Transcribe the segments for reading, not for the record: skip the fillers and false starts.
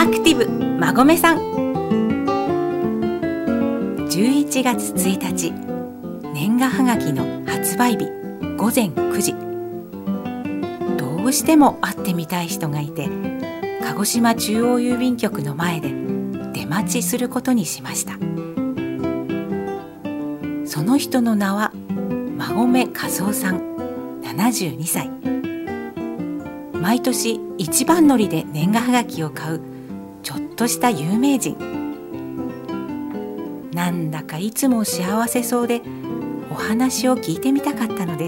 アクティブ馬込さん。11月1日年賀はがきの発売日午前9時。どうしても会ってみたい人がいて、鹿児島中央郵便局の前で出待ちすることにしました。その人の名は馬込和夫さん、72歳。毎年一番乗りで年賀はがきを買うちょっとした有名人。なんだかいつも幸せそうで、お話を聞いてみたかったのです。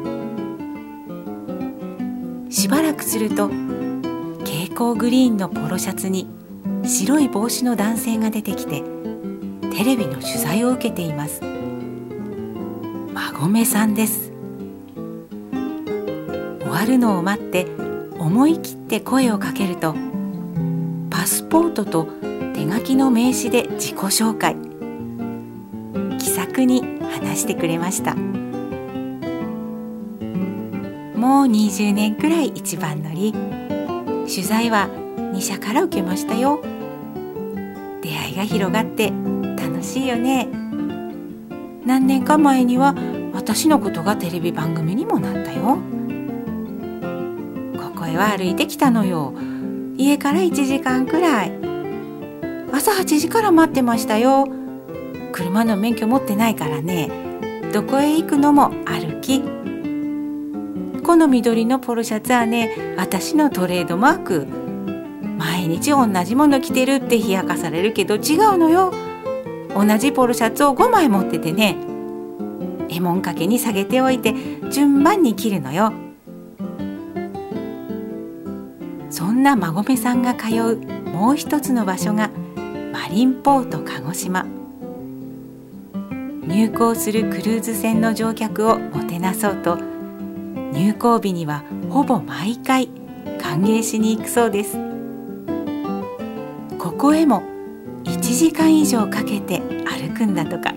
しばらくすると蛍光グリーンのポロシャツに白い帽子の男性が出てきて、テレビの取材を受けています。馬込さんです。終わるのを待って思い切って声をかけると、パスポートと手書きの名刺で自己紹介。気さくに話してくれました。もう20年くらい一番乗り、取材は2社から受けましたよ。出会いが広がって楽しいよね。何年か前には私のことがテレビ番組にもなったよ。ここへは歩いてきたのよ。家から1時間くらい。朝8時から待ってましたよ。車の免許持ってないからね、どこへ行くのも歩き。この緑のポロシャツはね、私のトレードマーク。毎日同じもの着てるって冷やかされるけど違うのよ。同じポロシャツを5枚持っててね、絵文掛けに下げておいて順番に着るのよ。そんな馬込さんが通うもう一つの場所がマリンポート鹿児島。入港するクルーズ船の乗客をもてなそうと、入港日にはほぼ毎回歓迎しに行くそうです。ここへも1時間以上かけて歩くんだとか。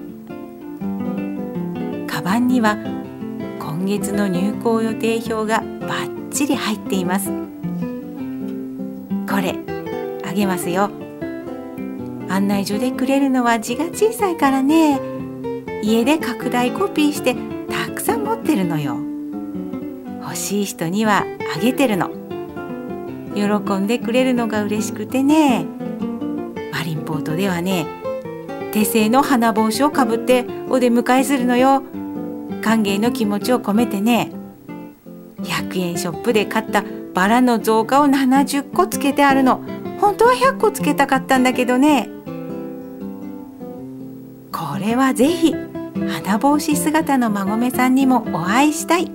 カバンには今月の入港予定表がバッチリ入っています。これあげますよ。案内所でくれるのは字が小さいからね、家で拡大コピーしてたくさん持ってるのよ。欲しい人にはあげてるの。喜んでくれるのが嬉しくてね。マリンポートではね、手製の花帽子をかぶってお出迎えするのよ。歓迎の気持ちを込めてね。100円ショップで買ったバラの造花を70個つけてあるの。本当は100個つけたかったんだけどね。これはぜひ花帽子姿の馬込さんにもお会いしたい。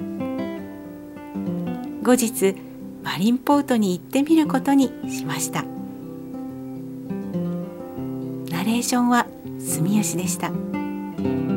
後日マリンポートに行ってみることにしました。ナレーションは住吉でした。